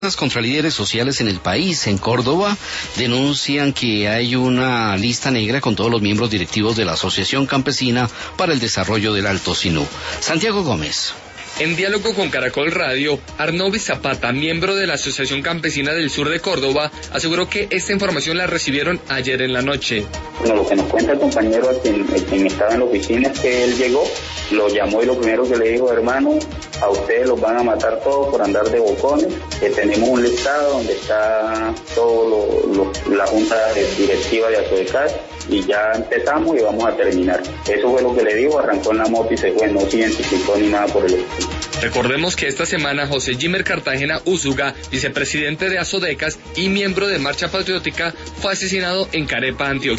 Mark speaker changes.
Speaker 1: Contra líderes sociales en el país. En Córdoba denuncian que hay una lista negra con todos los miembros directivos de la Asociación Campesina para el Desarrollo del Alto Sinú. Santiago Gómez.
Speaker 2: En diálogo con Caracol Radio, Arnovi Zapata, miembro de la Asociación Campesina del Sur de Córdoba, aseguró que esta información la recibieron ayer en la noche.
Speaker 3: Bueno, lo que nos cuenta el compañero a quien estaba en la oficina es que él llegó, lo llamó y lo primero que le dijo: hermano, a ustedes los van a matar todos por andar de bocones, que tenemos un listado donde está todo la junta directiva de Asodecas y ya empezamos y vamos a terminar. Eso fue lo que le dijo, arrancó en la moto y se fue, no se identificó ni nada por el estilo.
Speaker 2: Recordemos que esta semana José Jimer Cartagena Úsuga, vicepresidente de Asodecas y miembro de Marcha Patriótica, fue asesinado en Carepa, Antioquia.